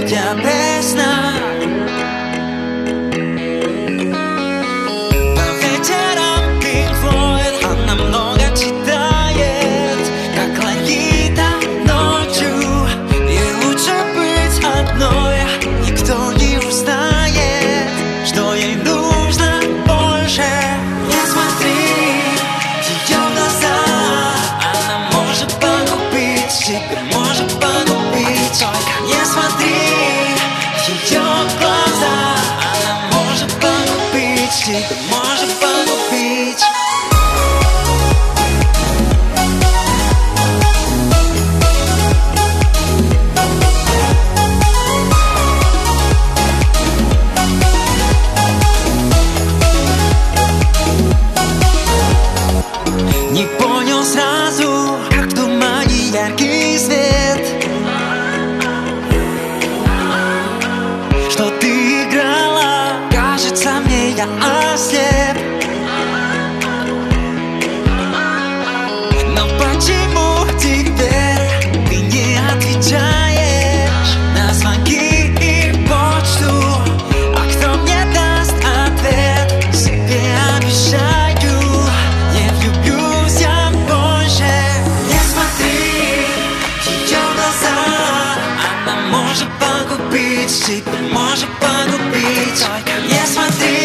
я без сна. По вечерам Pink Floyd, она много читает, как Лолита ночью. Ей лучше быть одной, никто не узнает, что ей нужно больше. Не смотри в ее глаза, она может погубить тебя, может погубить. Только не смотри в ее глаза, она может погубить тебя, может погубить. Не понял сразу, как в тумане яркий свет, что ты играла, кажется мне, я ослеп. Но почему теперь ты не отвечаешь на звонки и почту? А кто мне даст ответ? Себе обещаю, не влюблюсь я больше. Не смотри в ее глаза, она может погубить тебя, может погубить. Только не смотри